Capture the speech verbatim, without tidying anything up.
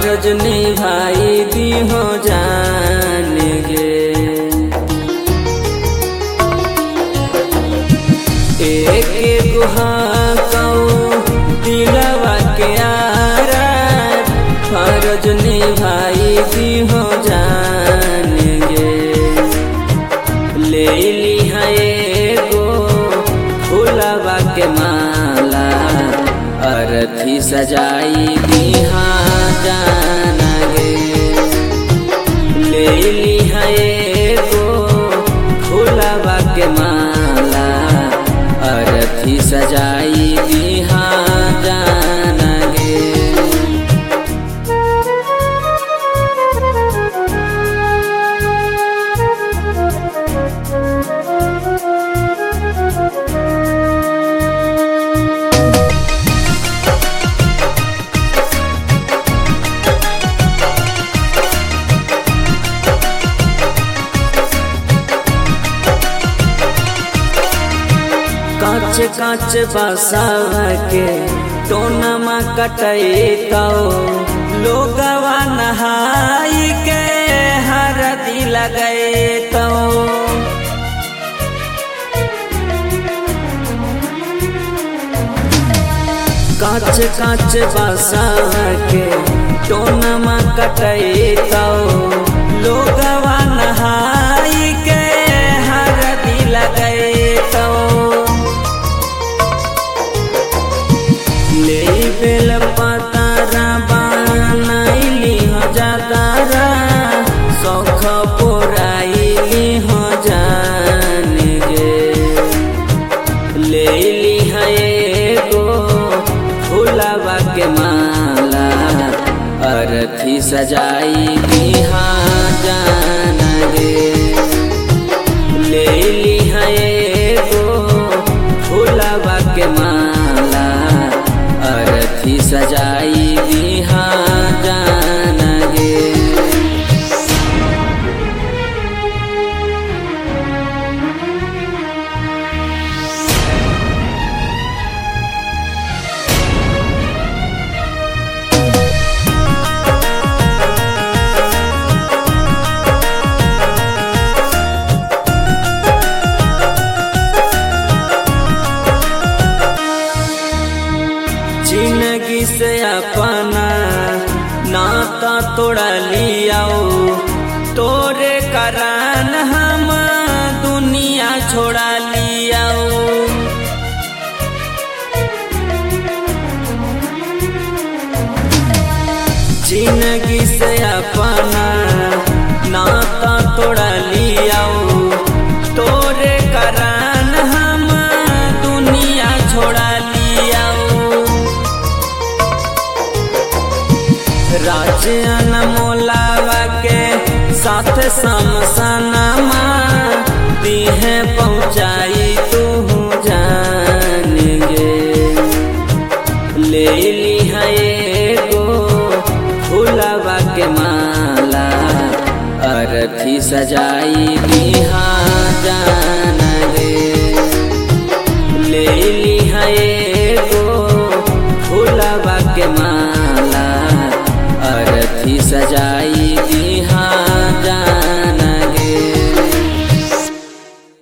फर्ज निभाई दी हो जान गे। एक गुहा दिलवा के आरा फर्ज निभाई दी हो जान गे। ले लिहा एगो फुलवा के माला अरथी सजाई दिहा जान गे। ले लिहा एगो फुलवा के माला अरथी सजाई दिहा जान गे। काच काच बसावा के टोनमा कटैतो लोगवा नहाई के हरदी लगैतो। काच काच बसावा के टोनमा कटैतो लोगवा नहाई के हरदी लगैतो। ले बेल पतारा बनाइली हो जातारा सौख पुराइली हो जान गे। ले लिहा एगो फुलवा के माला अरथी सजाई दिहा जान गे। ले लिहा एगो फुलवा के माला अरथी सजाई दिहा जान गे। जिंदगी से अपना नाता तोड़ा लियाओ तोरे कारण हम दुनिया छोड़ा लियाओ। जिंदगी से अपना नाता तोड़ा लियाओ तोरे कारण हम दुनिया छोड़ा लियाओ। राज अनमोलावा के साथ समसनमा दीहे पहुँचाई तू जान गे। ले लिहा एगो फुलवा के माला अरथी सजाई दिहा जान गे। ले लिहा एगो फुलवा के माला अरथी सजाई दी